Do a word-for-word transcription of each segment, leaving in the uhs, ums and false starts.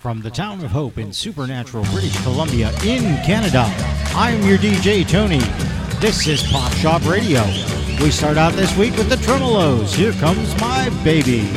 From the town of Hope in Supernatural, British Columbia, in Canada, I'm your D J, Tony. This is Pop Shop Radio. We start out this week with the Tremolos. Here comes my baby.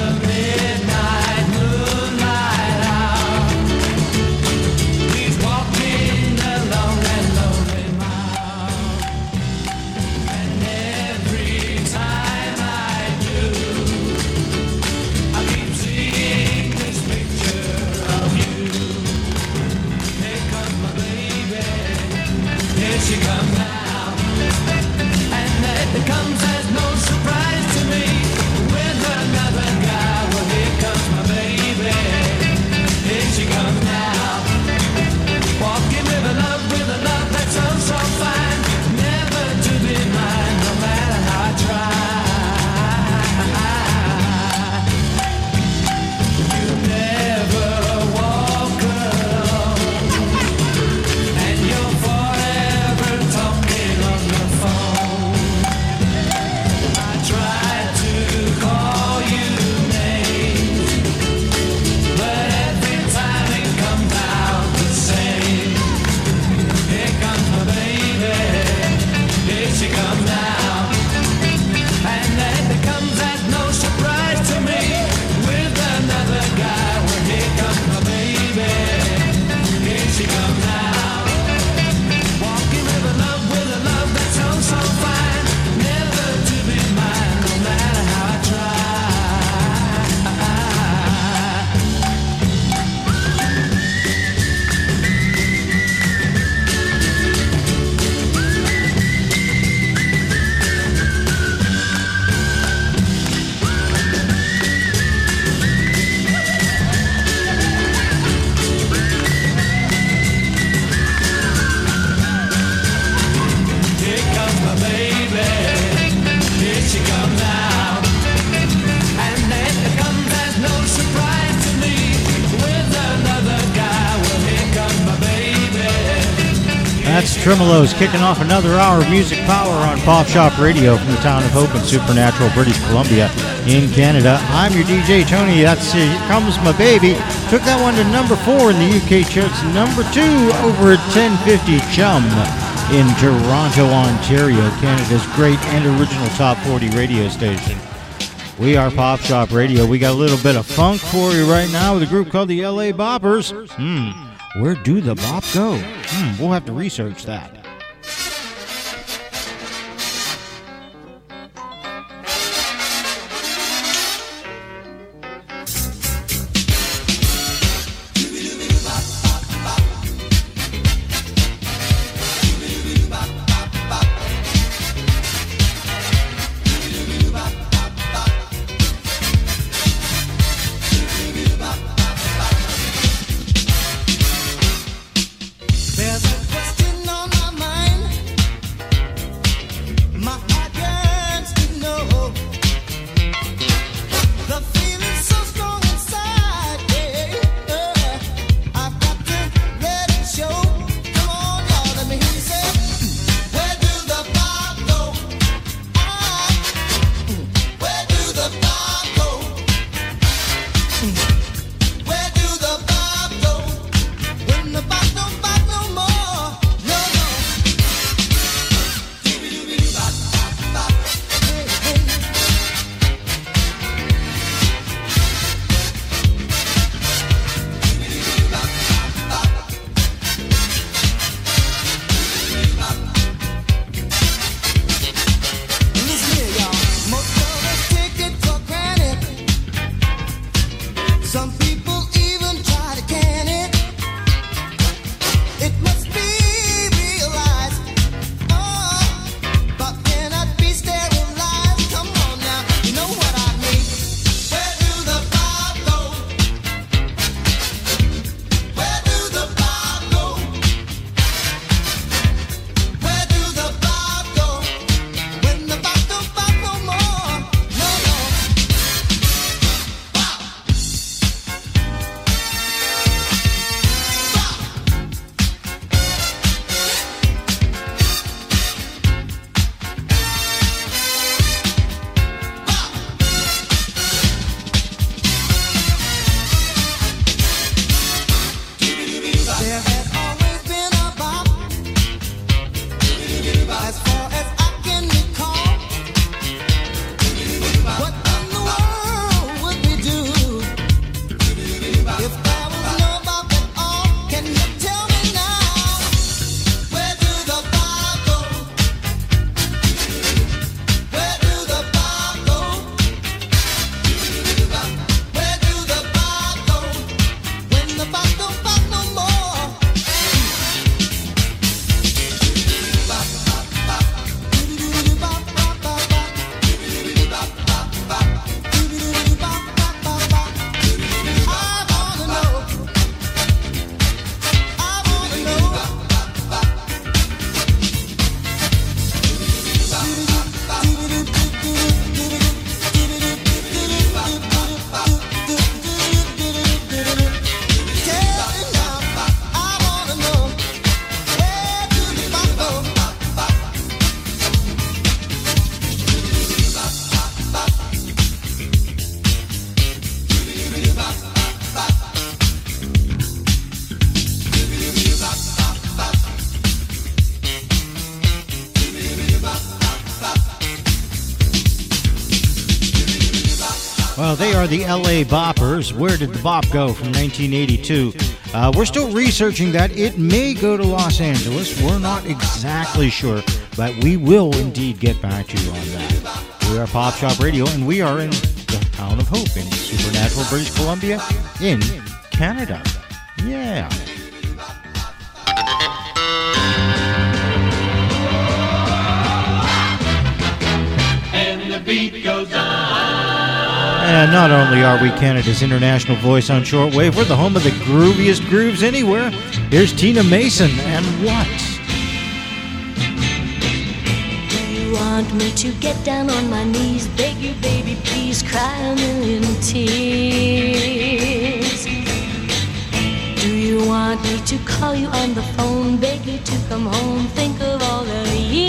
Tremolos kicking off another hour of music power on Pop Shop Radio from the town of Hope in Supernatural, British Columbia, in Canada. I'm your D J, Tony. That's Here Comes My Baby. Took that one to number four in the U K charts, number two over at ten fifty Chum in Toronto, Ontario, Canada's great and original top forty radio station. We are Pop Shop Radio. We got a little bit of funk for you right now with a group called the L A Boppers. Hmm. Where do the bop go? Hmm, we'll have to research that. There's a question on my mind. Well, they are the L A Boppers. Where did the bop go from nineteen eighty-two? Uh, we're still researching that. It may go to Los Angeles. We're not exactly sure, but we will indeed get back to you on that. We are Pop Shop Radio, and we are in the town of Hope in Supernatural, British Columbia, in Canada. Yeah. And the beat goes on. And not only are we Canada's international voice on shortwave, we're the home of the grooviest grooves anywhere. Here's Tina Mason and What? Do you want me to get down on my knees, beg you, baby, please, cry a million tears? Do you want me to call you on the phone, beg you to come home, think of all the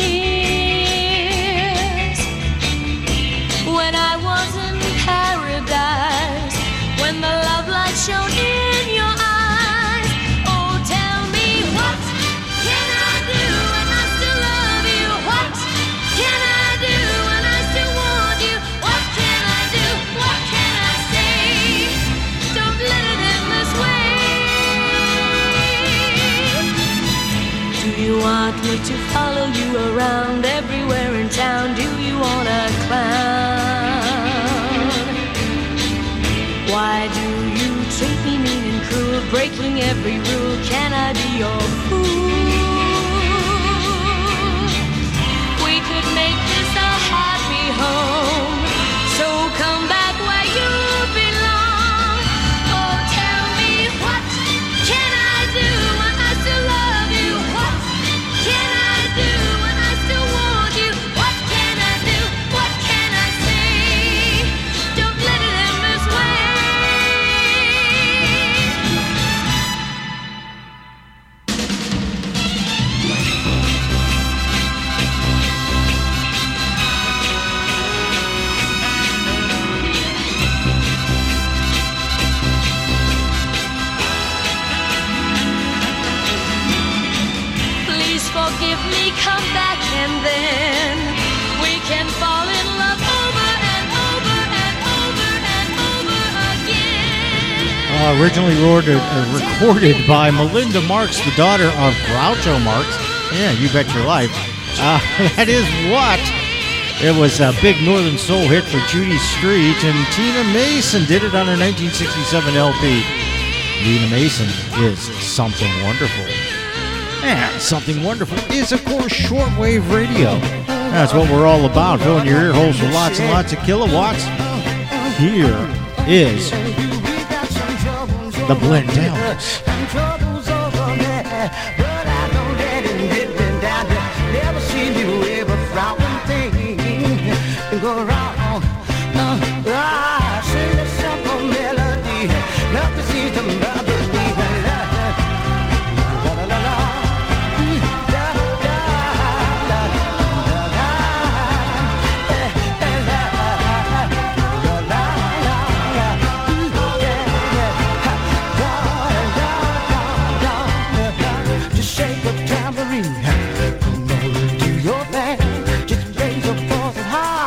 years when I was in paradise, when the love light shone in your eyes? Oh, tell me, what can I do when I still love you? What can I do when I still want you? What can I do? What can I say? Don't let it end this way. Do you want me to follow you around everywhere in town? Do you want a clown? Why do you treat me mean and cruel, breaking every rule? Can I be your fool? We could make this a happy home, so come back where you belong. Oh, tell me, what can I do when I still love you? What can I do when I still want you? What can I do? What can I say? Don't let it end this way. Please forgive me, come back and then we can fall in love over and over and over and over again. Uh, originally recorded, uh, recorded by Melinda Marks, the daughter of Groucho Marx. Yeah, you bet your life. Uh, that is What? It was a big Northern Soul hit for Judy Street, and Tina Mason did it on her nineteen sixty-seven L P. Tina Mason is Something Wonderful. And Something Wonderful is, of course, shortwave radio. That's what we're all about, filling your ear holes with lots and lots of kilowatts. Here is the Blend Downs. Go wrong. Uh, I sing a simple melody. Nothing seems to bother me. La la la la. Da da da da da. La la la la. Just shake the tambourine. Come on, do your thing. Just raise your voice high.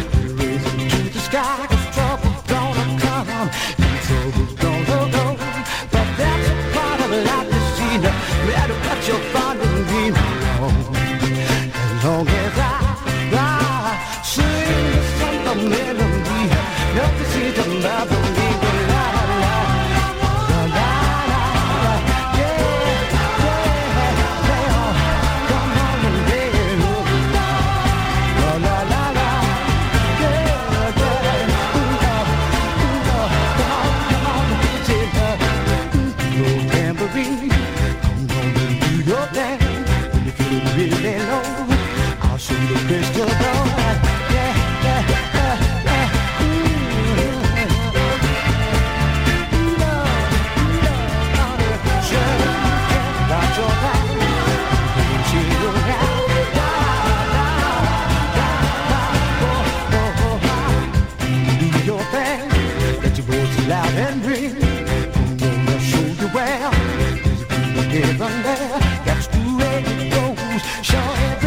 Sky, 'cause trouble's gonna come, and trouble's gonna go. But that's a part of life to see. No matter what you're finding me wrong, as long as I, I sing the simple melody, nothing seems to bother me. La la la, la la la, yeah, yeah, yeah. Come on and dance, la la la la. Really low, I'll show you the crystal ball. Yeah, yeah, yeah, yeah. Ooh, love, love, sure, got your back. She will have, da, da, da, da, oh, oh, oh. Do your thing, let your voice loud and ring. I'm gonna show you where there's a good given there. That's the way it goes. Show it.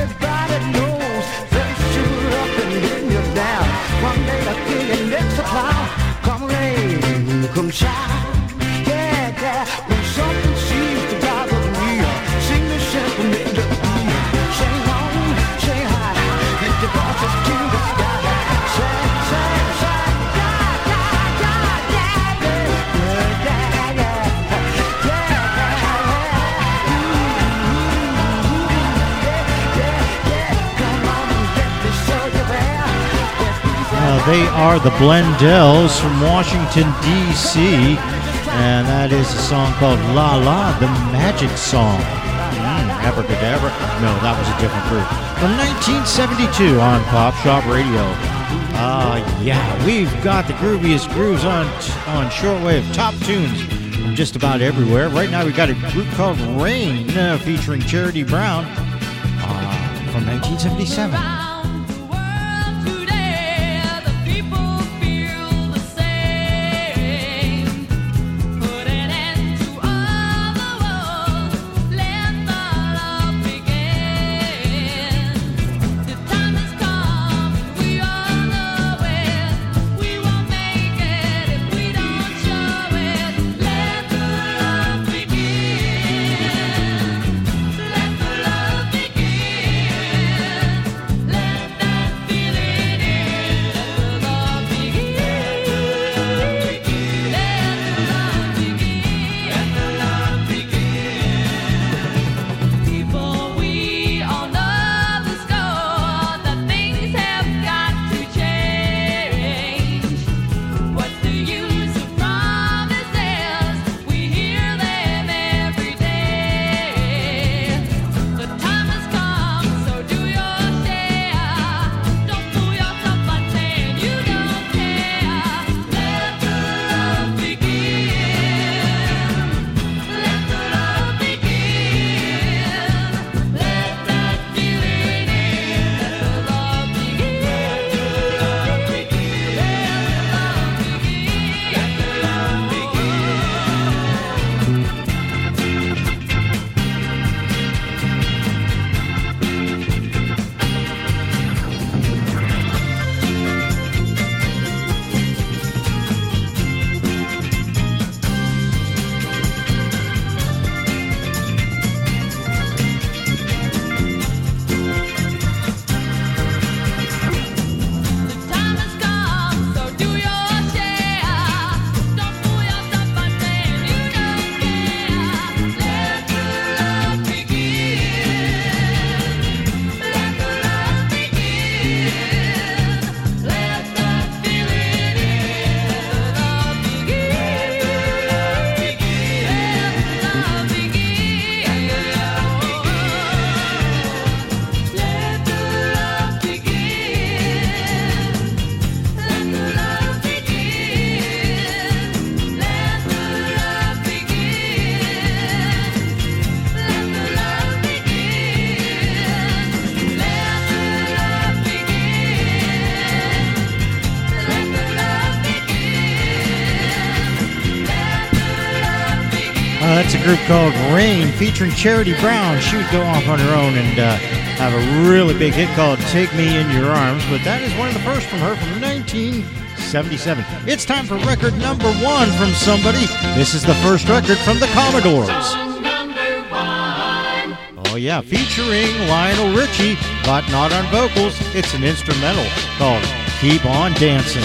They are the Blendells from Washington, D C, and that is a song called La La, the Magic Song. Mm, abracadabra. No, that was a different group. From nineteen seventy-two on Pop Shop Radio. Uh, yeah, we've got the grooviest grooves on, on shortwave, top tunes from just about everywhere. Right now we've got a group called Rain uh, featuring Charity Brown uh, from nineteen seventy-seven. That's a group called Rain featuring Charity Brown. She would go off on her own and uh, have a really big hit called Take Me In Your Arms, but that is one of the first from her from nineteen seventy-seven. It's time for record number one from somebody. This is the first record from the Commodores. Oh yeah, featuring Lionel Richie, but not on vocals. It's an instrumental called Keep On Dancing.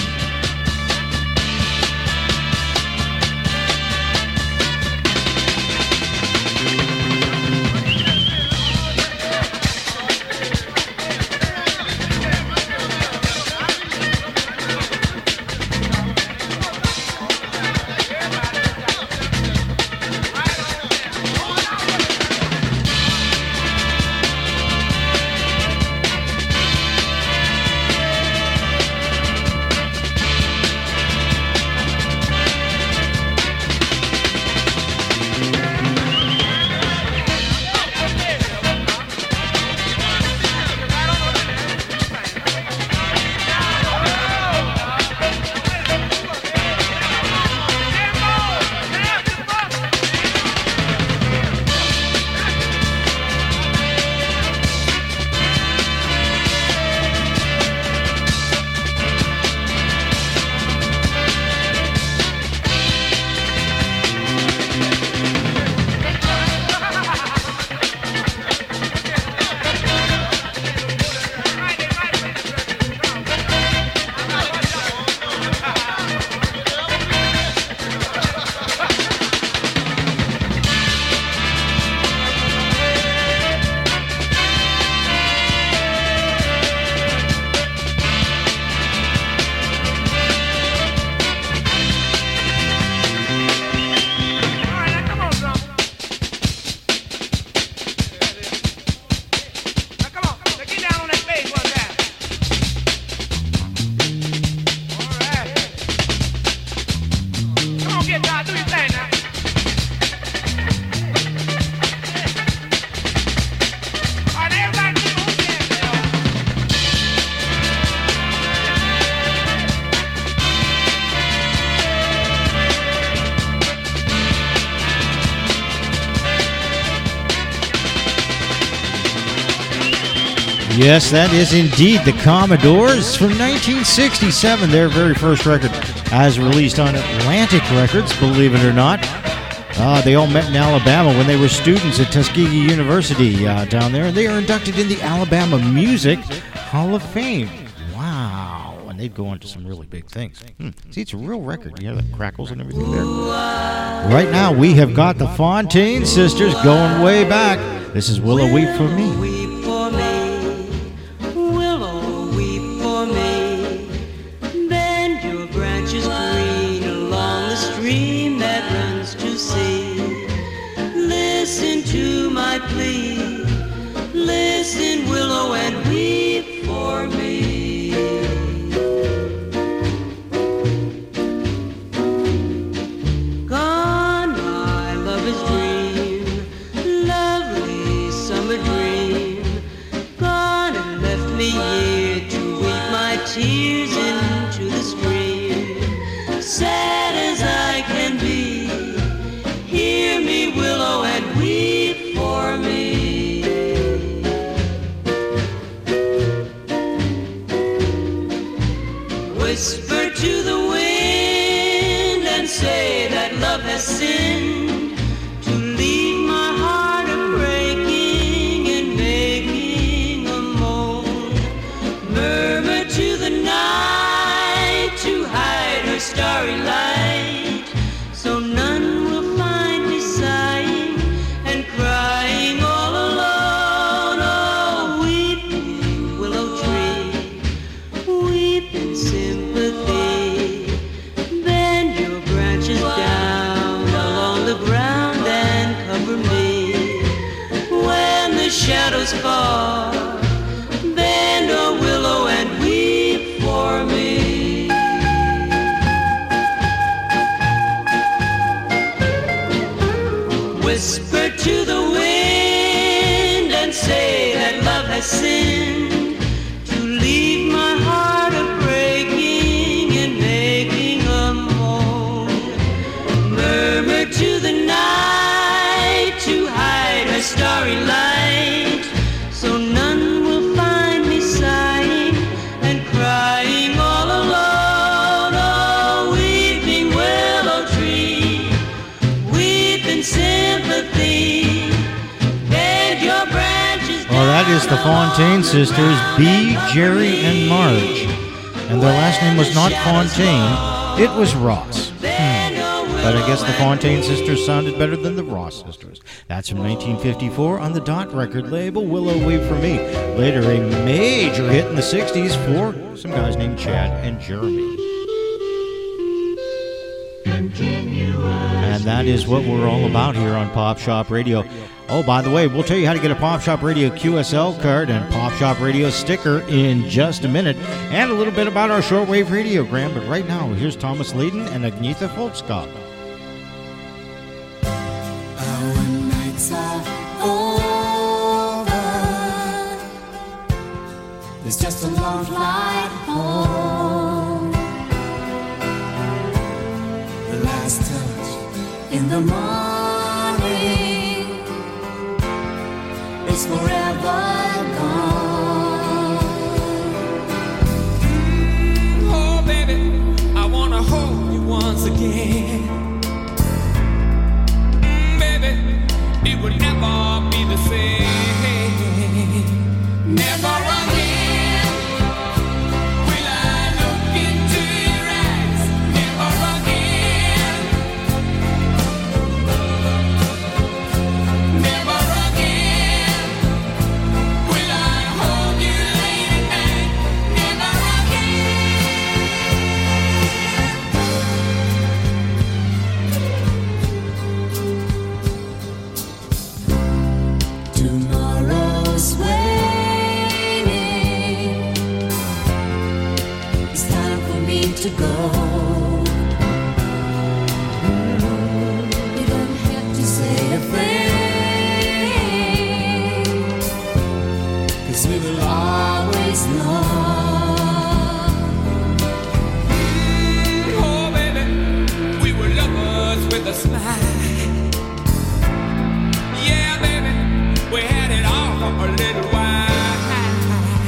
Yes, that is indeed the Commodores from nineteen sixty-seven, their very first record as released on Atlantic Records, believe it or not. Uh, they all met in Alabama when they were students at Tuskegee University uh, down there, and they are inducted in the Alabama Music Hall of Fame. Wow. And they'd go on to some really big things. Hmm. See, it's a real record. You hear the crackles and everything there. Right now, we have got the Fontaine Sisters going way back. This is Willow Weep for Me. Weep for me, willow weep for me. Bend your branches green along the stream that runs to sea. Listen to my plea, listen, willow, and weep for me. Gone, my lover's dream, lovely summer dream. Gone and left me here to weep my tears into the stream. Sad as I can be, hear me, willow, and weep for me. Whisper to the wind and say that love has sinned, to leave my heart a breaking and making a moan. Murmur to the night to hide her starry light, so none will find me sighing and crying all alone. Oh, weep, willow tree, weep in sympathy. Bend your branches down along the ground and cover me. When the shadows fall, bend, oh willow, and weep for me. Whisper to the wind and say that love has sinned, to leave my heart a breaking and making a moan. Murmur to the night to hide her starry light, so none will find me sighing and crying all alone. Oh, weeping willow tree, weep in sympathy, bend your branches down. Well, that is the Fontaine Sisters, B, Jerry, and Marge. And their last name was not Fontaine, it was Ross. Hmm. But I guess the Fontaine Sisters sounded better than the Ross Sisters. That's from nineteen fifty-four on the Dot record label, Willow Weep for Me. Later, a major hit in the sixties for some guys named Chad and Jeremy. And that is what we're all about here on Pop Shop Radio. Oh, by the way, we'll tell you how to get a Pop Shop Radio Q S L card and Pop Shop Radio sticker in just a minute, and a little bit about our shortwave radiogram. But right now, here's Thomas Layden and Agnetha Folkskog. Our nights are over. There's just a long flight home. The last touch in the morning is forever gone. Mm, oh, baby, I wanna hold you once again. Mm, baby, it would never be the same. Never again will I look into your eyes. Never again. Never again will I hold you late at night. Never again. Tomorrow's waiting. It's time for me to go. You don't have to say a thing, 'cause we will always know. Mm, oh, baby, we were lovers with a smile. Yeah, baby, we had it all for a little while.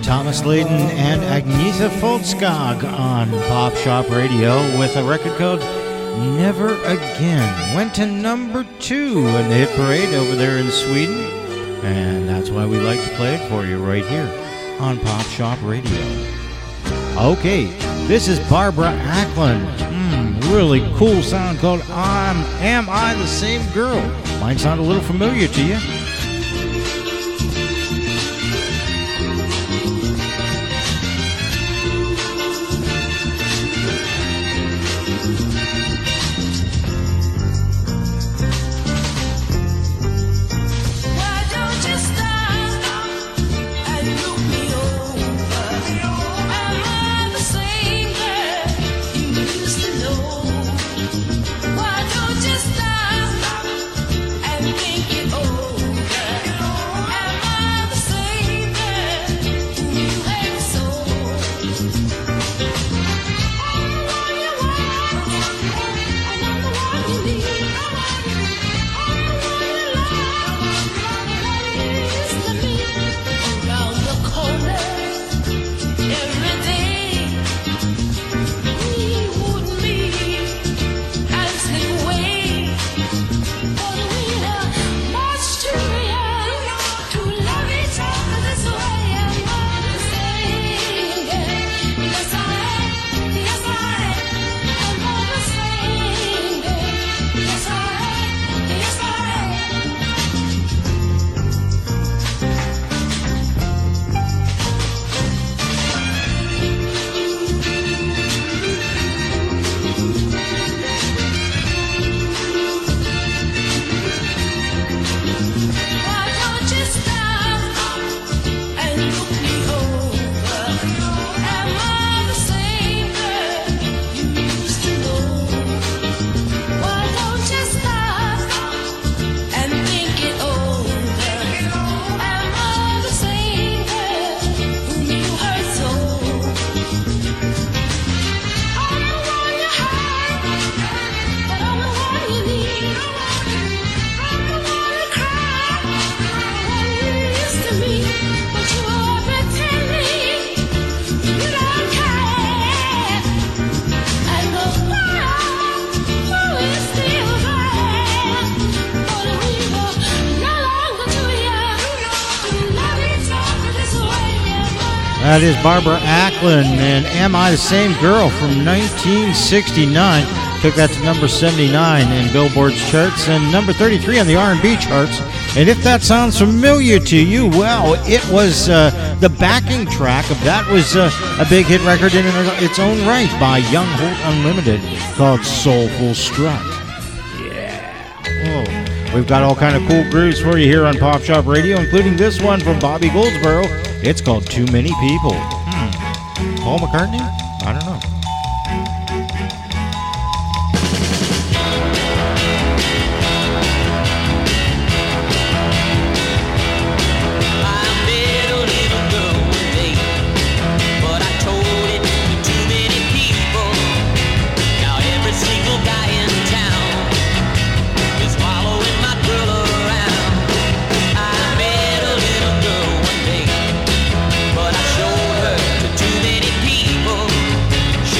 Thomas Layden and Agnetha Foltskog on Pop Shop Radio with a record called Never Again. Went to number two in the hit parade over there in Sweden, and that's why we like to play it for you right here on Pop Shop Radio. Okay, this is Barbara Acklin. Mm, really cool sound called I'm, Am I the Same Girl? Might sound a little familiar to you. That is Barbara Acklin and Am I the Same Girl from nineteen sixty-nine. Took that to number seventy-nine in Billboard's charts and number thirty-three on the R and B charts. And if that sounds familiar to you, well, it was uh, the backing track of that was uh, a big hit record in its own right by Young Holt Unlimited called Soulful Strut. Yeah. Oh, we've got all kind of cool grooves for you here on Pop Shop Radio, including this one from Bobby Goldsboro. It's called Too Many People. Hmm. Paul McCartney? I don't know. She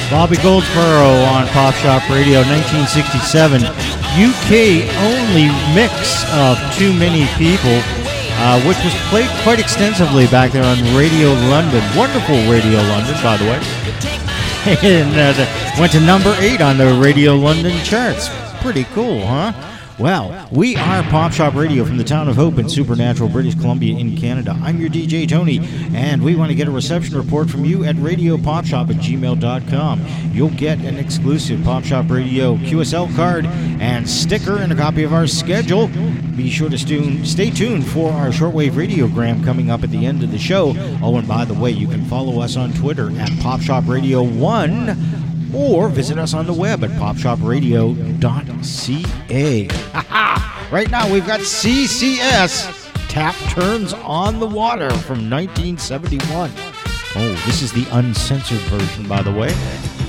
Bobby Goldsboro on Pop Shop Radio, nineteen sixty-seven. U K-only mix of Too Many People, uh, which was played quite extensively back there on Radio London. Wonderful Radio London, by the way. And uh, the, went to number eight on the Radio London charts. Pretty cool, huh? Well, we are Pop Shop Radio from the town of Hope in Supernatural, British Columbia in Canada. I'm your D J, Tony, and we want to get a reception report from you at radio pop shop at gmail dot com. You'll get an exclusive Pop Shop Radio Q S L card and sticker and a copy of our schedule. Be sure to stu- stay tuned for our shortwave radiogram coming up at the end of the show. Oh, and by the way, you can follow us on Twitter at Pop Shop Radio one. Or visit us on the web at pop shop radio dot c a. Right now we've got C C S, Tap Turns on the Water from nineteen seventy-one. Oh, this is the uncensored version, by the way.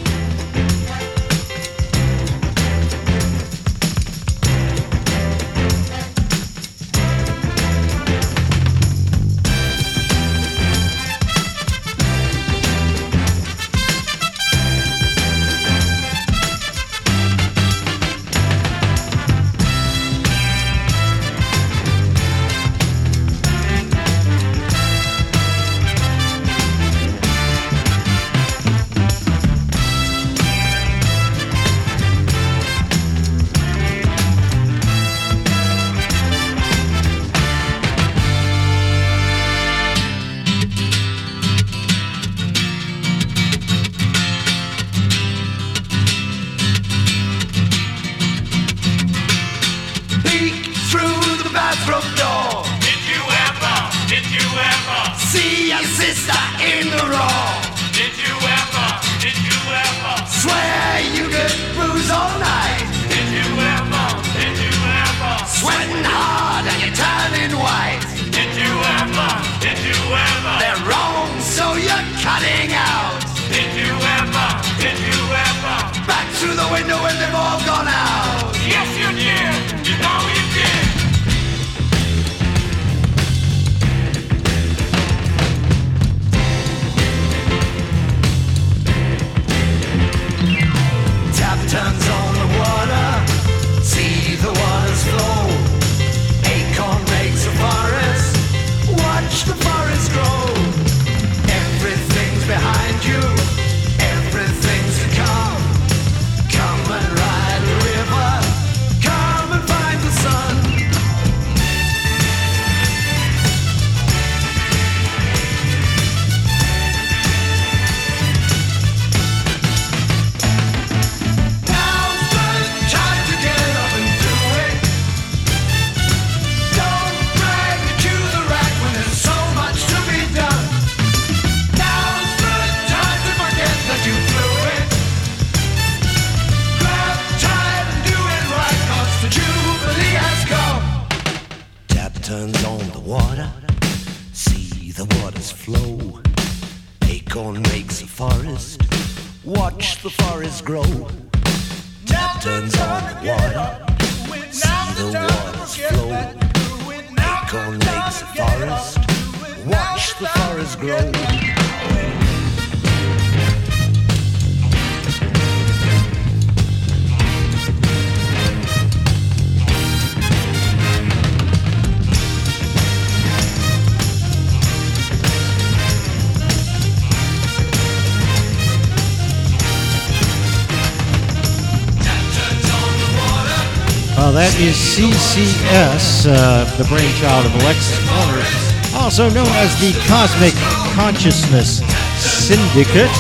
That is C C S, uh, the brainchild of Alexis Corner, also known as the Cosmic Consciousness Syndicate.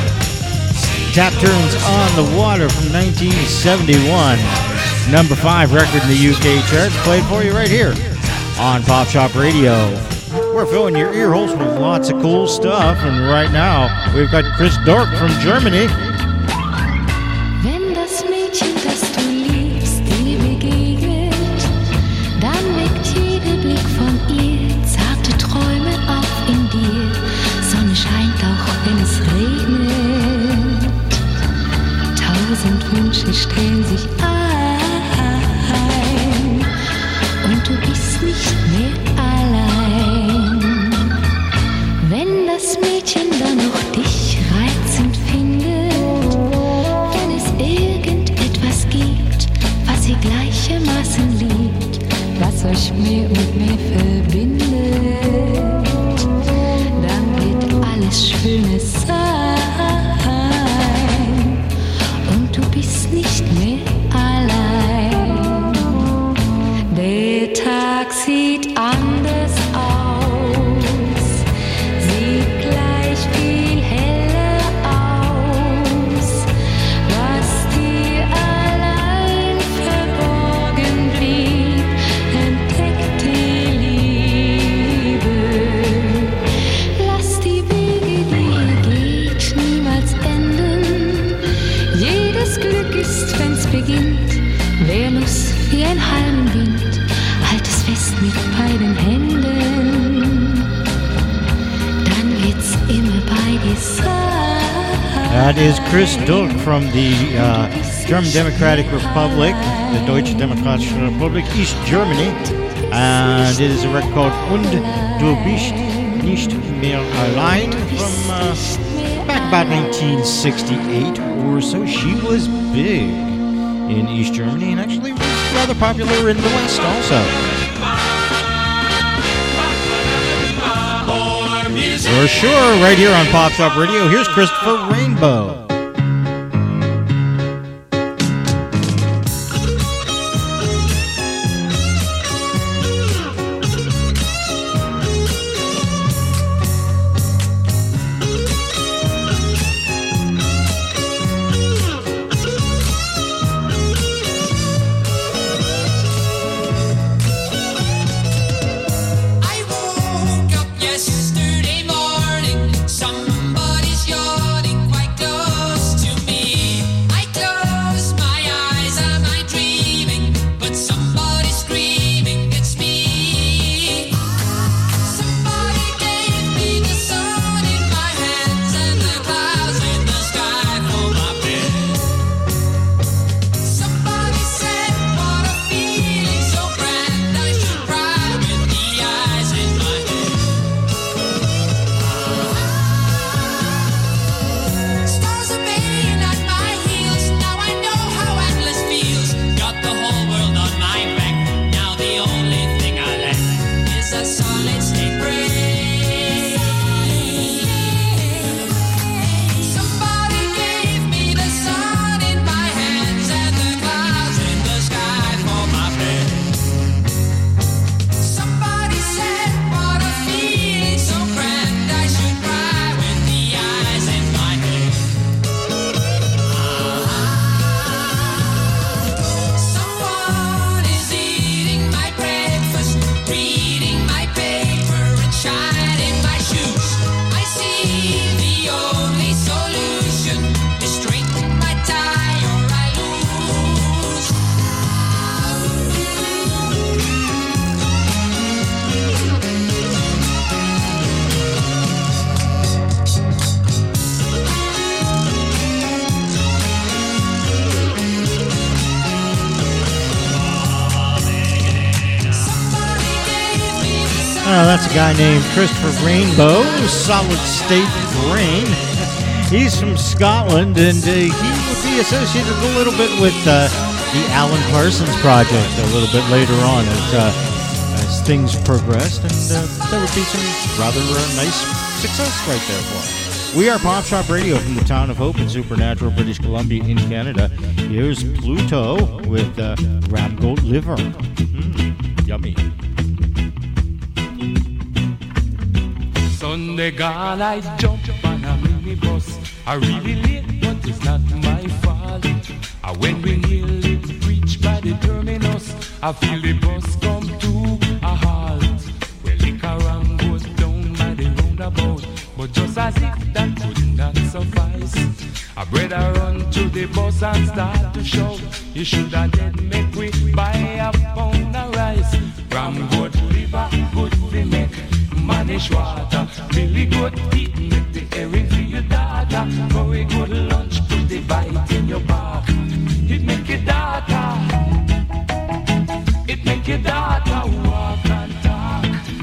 Tap Turns on the Water from nineteen seventy-one. Number five record in the U K charts, played for you right here on Pop Shop Radio. We're filling your ear holes with lots of cool stuff, and right now we've got Chris Dork from Germany. Wünsche stellen sich ein und du bist nicht mehr allein. Wenn das Mädchen dann noch dich reizend findet, es beginnt, wer muss wie ein Halmenwind, halt es fest mit beiden Händen, dann wird's immer bei dir sein. That is Chris Dulk from the uh, German Democratic Republic, the Deutsche Demokratische Republik, East Germany, and it is a record called Und du bist nicht mehr allein from uh, back about nineteen sixty-eight or so. She was big in East Germany and actually was rather popular in the West also. For sure, right here on Pop Shop Radio, here's Christopher Rainbow. Somebody's yawning quite close to me. I close my eyes, am I dreaming? But somebody's screaming, it's me. Somebody gave me the sun in my hands and the clouds in the sky for my bed. Somebody said, what a feeling so grand, I should cry with the eyes in my head. Stars are baying at my heels. Now I know how endless feels. Got the whole world on my back. Now the only thing I lack is a solid state brain. Somebody gave me the sun in my hands and the clouds in the sky for my bed. Somebody said, what a feeling so grand, I should cry with the eyes in my head. Someone is eating my breakfast, reading my paper and shining my shoes. I see the only solution is straighten my tie or I lose. Somebody gave me the sun. Oh, that's a guy named Christopher Rainbow, Solid State Brain. He's from Scotland, and uh, he would be associated a little bit with uh, the Alan Parsons Project a little bit later on as, uh, as things progressed, and uh, there would be some rather uh, nice success right there for him. We are Pop Shop Radio from the town of Hope in Supernatural, British Columbia in Canada. Here's Pluto with uh, Ram Goat Liver. Mm, yummy. Sunday gone, I jump on a minibus. I really late, but it's not my fault. And when we nearly reach by the terminus, I feel the bus come to a halt. Well, the caram goes down by the roundabout, but just as if that could not suffice, I better run to the bus and start to shout. You should have let me quick buy a pound of rice. Ram good liver, good we make. Manish water, really good teeth, make the herring for your daughter. Very good lunch, put the bite in your back. It make your daughter, it make your daughter walk and talk.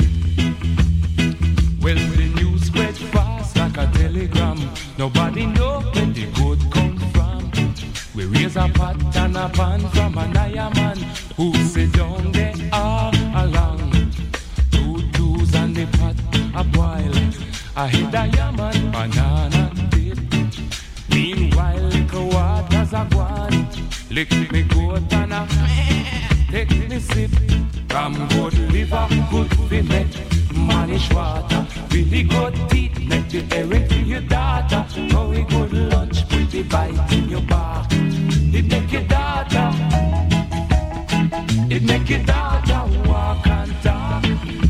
Well, the news spread fast like a telegram. Nobody know where the good come from. We raise a pot and a pan from an iron man who sit down there all along. And the pot a boil. I hit a yaman banana dip. Meanwhile, little waters a gone. Lick me goat and a take me sip. Ram good liver, good fi make. Manish water, really good teeth. Make the herring for your daughter. Very good lunch, put the bite in your back. It make your daughter, it make your daughter walk and talk.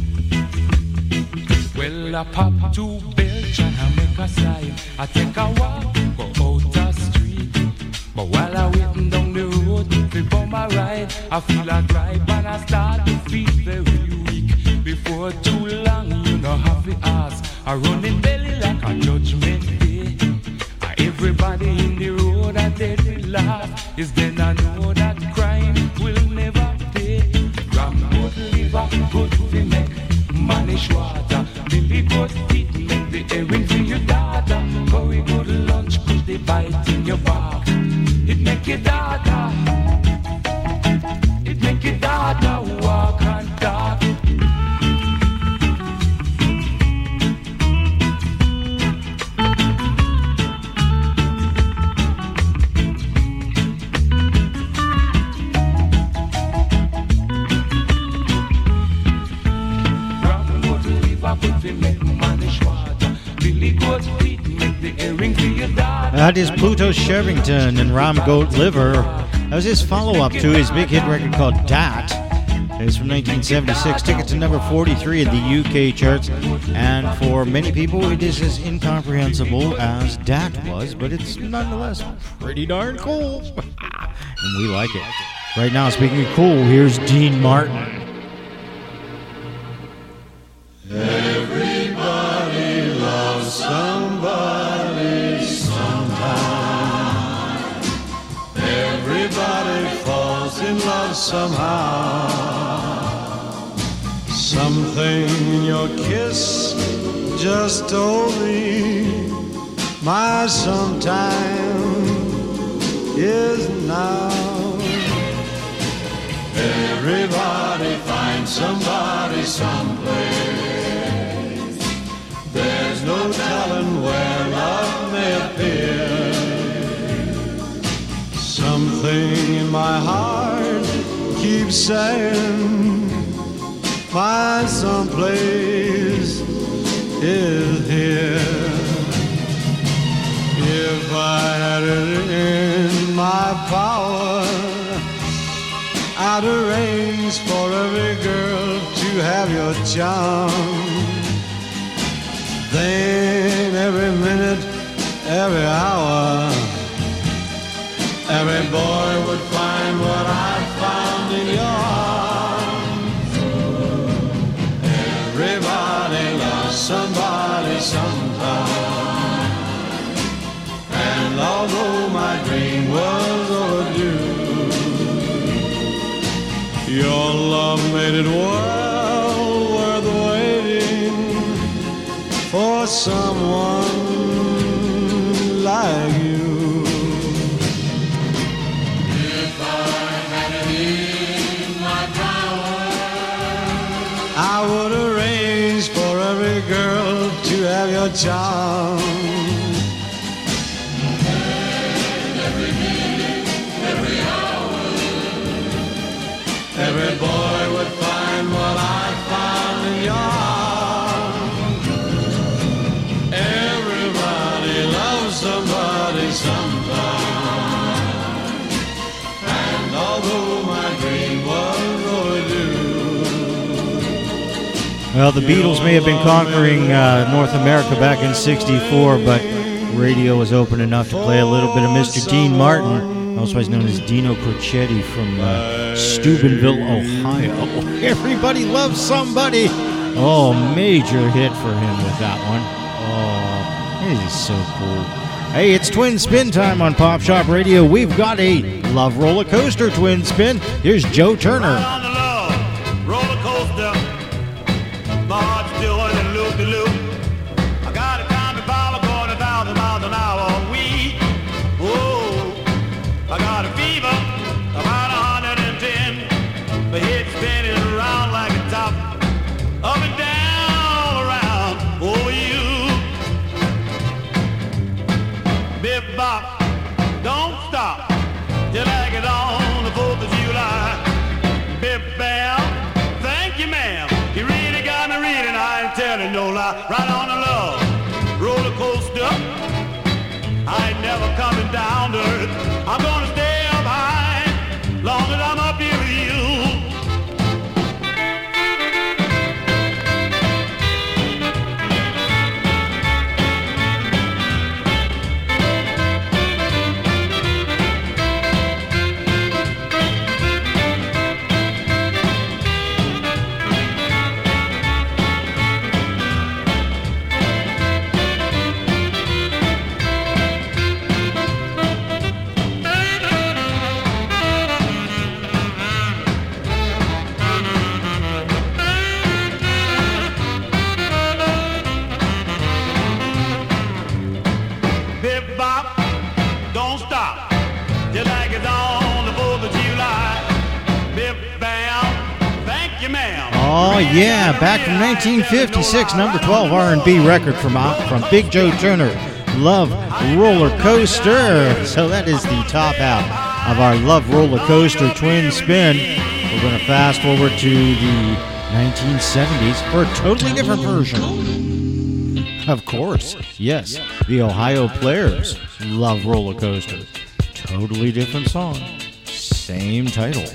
Well, I pop two belch and I make a sign. I take a walk, go out the street. But while I waiting down the road, road before my ride. I feel a drive and I start to feel very weak. Before too long, you know how to ask. I run in belly like a judgment day. Everybody in the road I dead will laugh. Is then I know that crime will never pay. Ram good liver, good to make manish water. Billy good teeth make the earring for your daughter. Curry good lunch, put the bite in your back. It make your daughter, it make your daughter walk and talk. That is Pluto Shervington and Ram Goat Liver. That was his follow-up to his big hit record called Dat. It's from nineteen seventy-six. Took it to number forty-three in the U K charts. And for many people, it is as incomprehensible as Dat was, but it's nonetheless pretty darn cool. And we like it. Right now, speaking of cool, here's Dean Martin. Everybody loves somebody sometime. Everybody falls in love somehow. Something in your kiss just told me my sometime is now. Everybody finds somebody someplace. There's no telling where love may appear. Something in my heart keeps saying my someplace is here. If I had it in my power, I'd arrange for every girl to have your charm. Then every minute, every hour, every boy would find what I found in your arms. Everybody loves somebody sometime. And although my dream was overdue, your love made it well worth waiting for someone like you. If I had it in my power, I would arrange for every girl to have your charm. And every minute, every hour, every boy would find what I found in your arms. Everybody loves somebody sometime. And although my dream was overdue. Well, the Beatles may have been conquering uh, North America back in sixty-four, but radio was open enough to play a little bit of Mister Dean Martin, otherwise known as Dino Crocetti from uh, Steubenville, Ohio. Everybody loves somebody. Oh, major hit for him with that one. Oh, it is so cool. Hey, it's Twin Spin time on Pop Shop Radio. We've got a Love Roller Coaster Twin Spin. Here's Joe Turner. On the love roller coaster, my heart's doing a loop-de-loop. I got a time to follow going a thousand miles an hour a week. Whoa, I got a fever, about a hundred and ten. My head spinning around like a top, up and down, all around over you. Bip bop, don't stop till I get on the fourth of July. Bip bam, thank you ma'am, you really got me reading, I ain't telling no lie. Right on the love roller coaster, I ain't never coming down to earth. I'm gonna stay up high, long as I'm up here with you. it's on the fourth of July. Bip bam, thank you, ma'am. Oh yeah, back from nineteen fifty-six, number twelve R and B record from out from Big Joe Turner, Love Roller Coaster. So that is the top half of our Love Roller Coaster twin spin. We're going to fast forward to the nineteen seventies for a totally different version. Of course, yes, the Ohio Players, Love Roller Coaster. Totally different song, same title.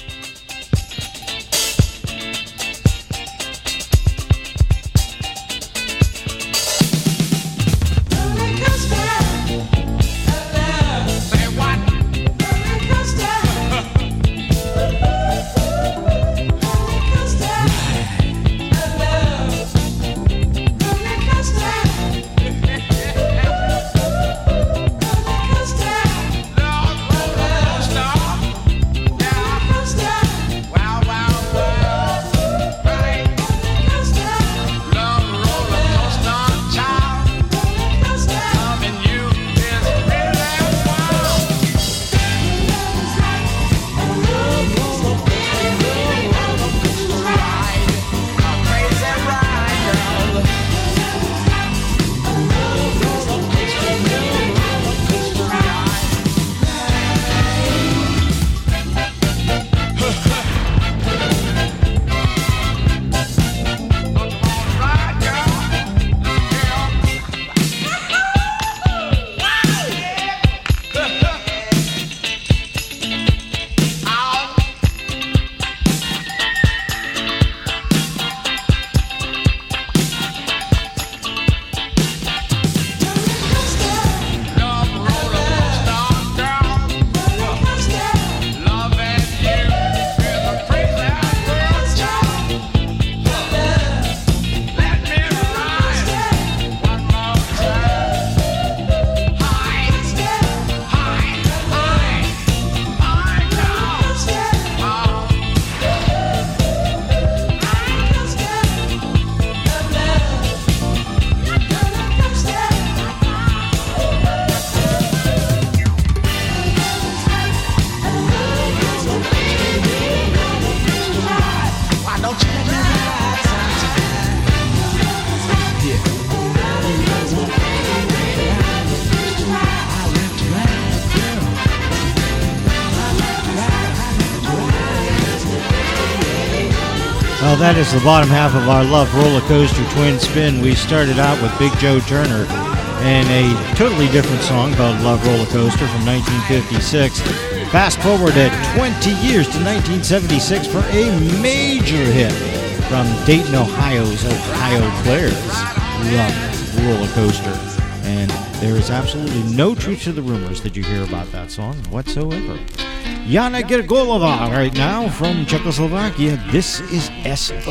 Well, that is the bottom half of our Love Roller Coaster twin spin. We started out with Big Joe Turner and a totally different song called Love Roller Coaster from nineteen fifty-six. Fast forward at twenty years to nineteen seventy-six for a major hit from Dayton, Ohio's Ohio Players, Love Roller Coaster. And there is absolutely no truth to the rumors that you hear about that song whatsoever. Jana Gergolova right now from Czechoslovakia. This is S O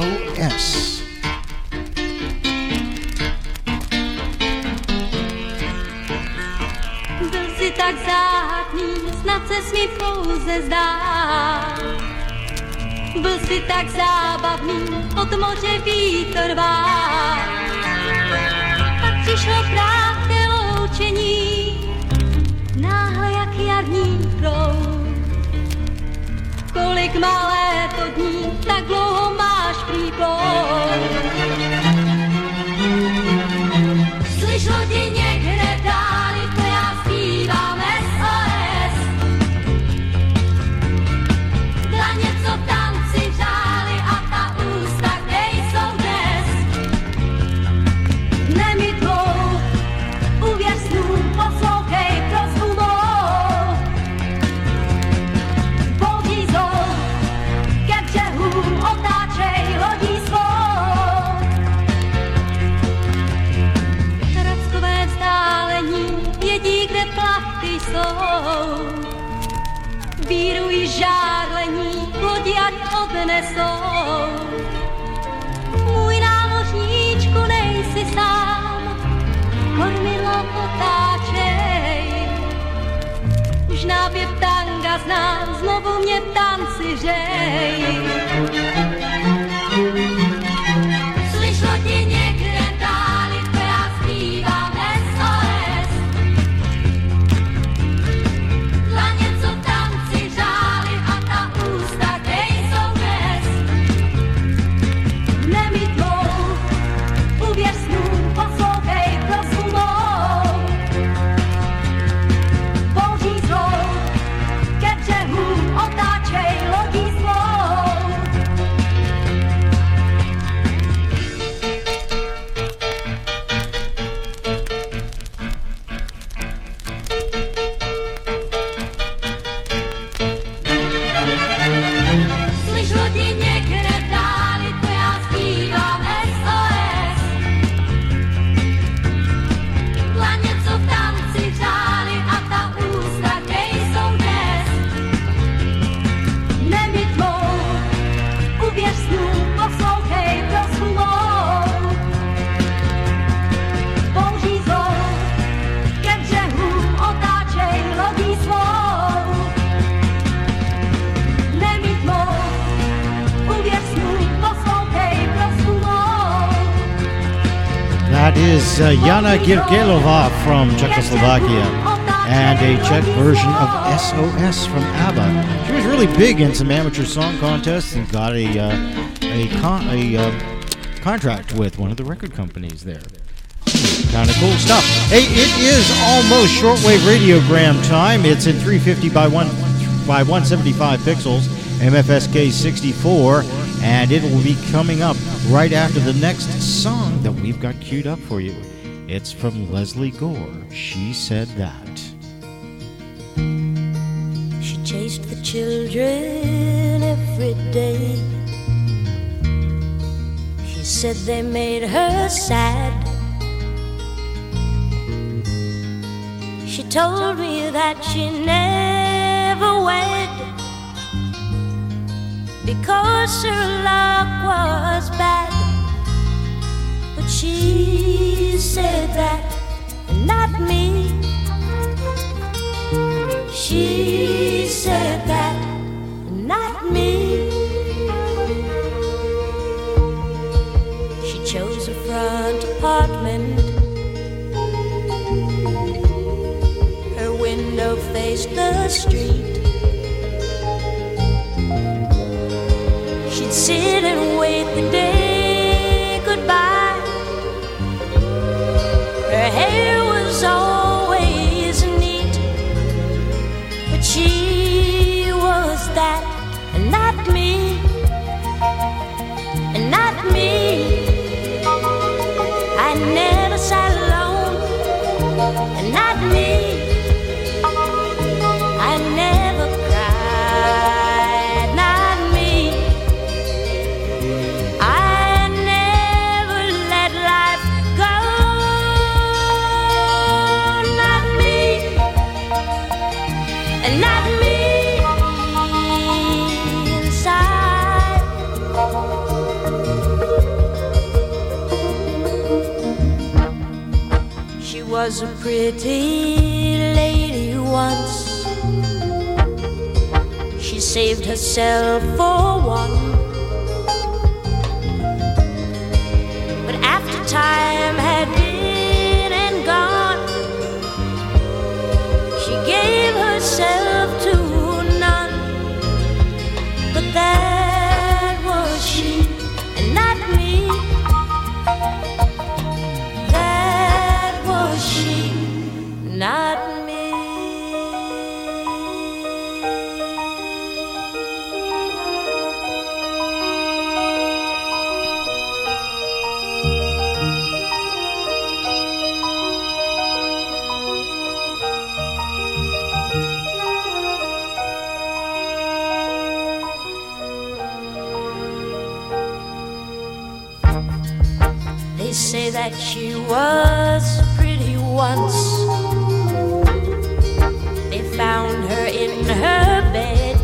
S. Byl si tak záhadný, snad se mi pouze zdá. Byl si tak zábavný, od moře vítr vá. Pak přišlo krátké loučení, náhle jak jarní proud. Kolik má léto dní, tak dlouho máš prý plout. Slyš lodi někde dáli, to já zpívám S O S. Dla něco v tanci řáli a ta ústa, kde jsou dnes. Dne mi tvou, uvěř snům, poslouchej prosbu mou. Otáčej lodí svou. Rackové vzdálení vědí, kde plachty jsou. Vírují žárlení, lodi ať odnesou. Můj námořníčku, nejsi sám, kormidlo otáčej. Už nápěv tanga znám, znovu mě v tanci řej. Slyš lodi někde dáli, to já zpívám S O S. Dla něco v tanci is uh, Jana Girgelova from Czechoslovakia and a Czech version of S O S from ABBA. She was really big in some amateur song contests and got a uh, a, con- a uh, contract with one of the record companies there. Kind of cool stuff. Hey, it is almost shortwave radiogram time. It's in three fifty by one by one seventy-five pixels, M F S K sixty-four, and it will be coming up right after the next song that we've got queued up for you. It's from Leslie Gore. She Said That. She chased the children every day. She said they made her sad. She told me that she never wed because her luck was bad. But she said that, and not me. She said that, and not me. She chose a front apartment. Her window faced the street. She'd sit and wait the day goodbye. Her hair was always neat, but she was that, and not me, and not me. I never sat alone, and not me. I never cried, not me. I never let life go, not me, and not me inside. She was a pretty lady once. She saved herself for one. But after time had been and gone, she gave herself to none. But that was she, and not me. That was she, not me. They say that she was pretty once. They found her in her bed.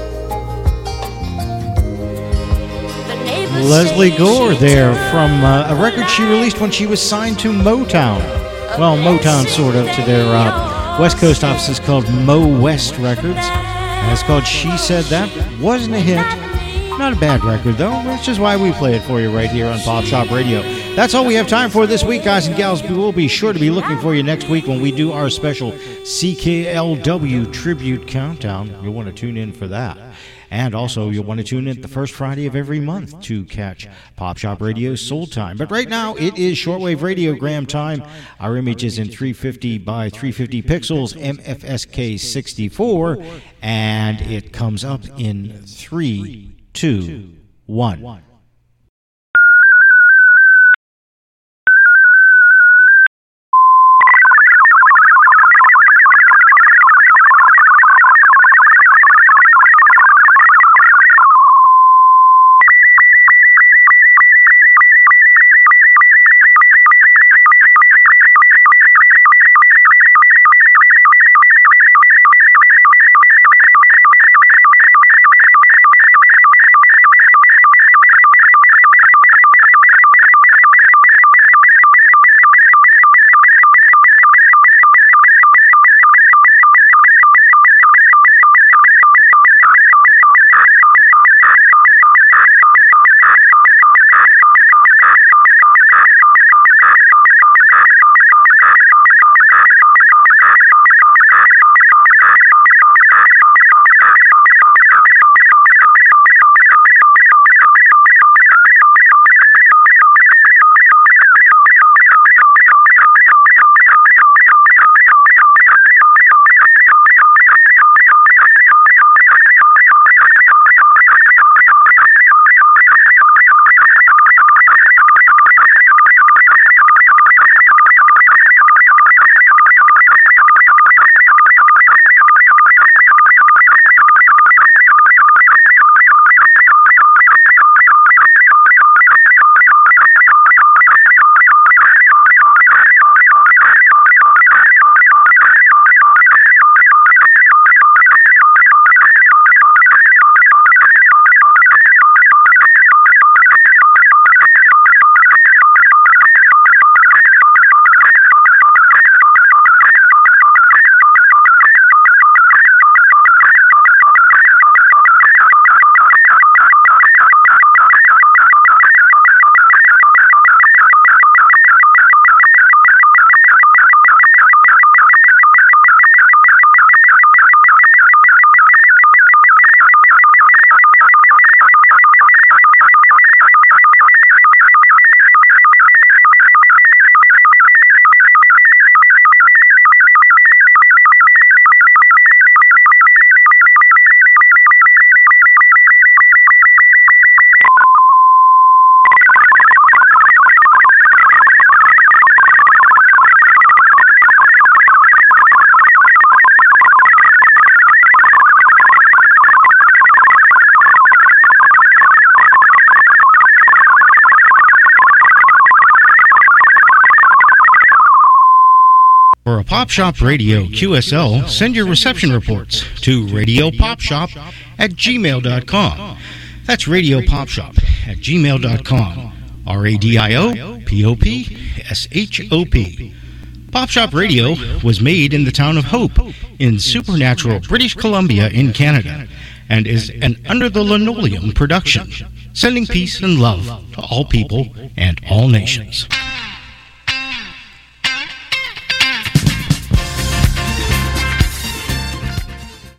The neighbors Leslie say Gore she there took from uh, a record she released when she was signed to Motown. Well, Motown sort of, to their uh, West Coast offices called Mo West Records. And it's called She Said That. Wasn't a hit. Not a bad record, though, which is why we play it for you right here on Pop Shop Radio. That's all we have time for this week, guys and gals. We'll be sure to be looking for you next week when we do our special C K L W Tribute Countdown. You'll want to tune in for that. And also, you'll want to tune in the first Friday of every month to catch Pop Shop Radio's Soul Time. But right now, it is shortwave radiogram time. Our image is in three fifty by three fifty pixels, M F S K sixty-four, and it comes up in three, two, one. For a Pop Shop Radio Q S L, send your reception reports to radiopopshop at gmail dot com. That's radiopopshop at gmail dot com. R A D I O P O P S H O P. Pop Shop Radio was made in the town of Hope in Supernatural, British Columbia in Canada, and is an Under the Linoleum production, sending peace and love to all people and all nations.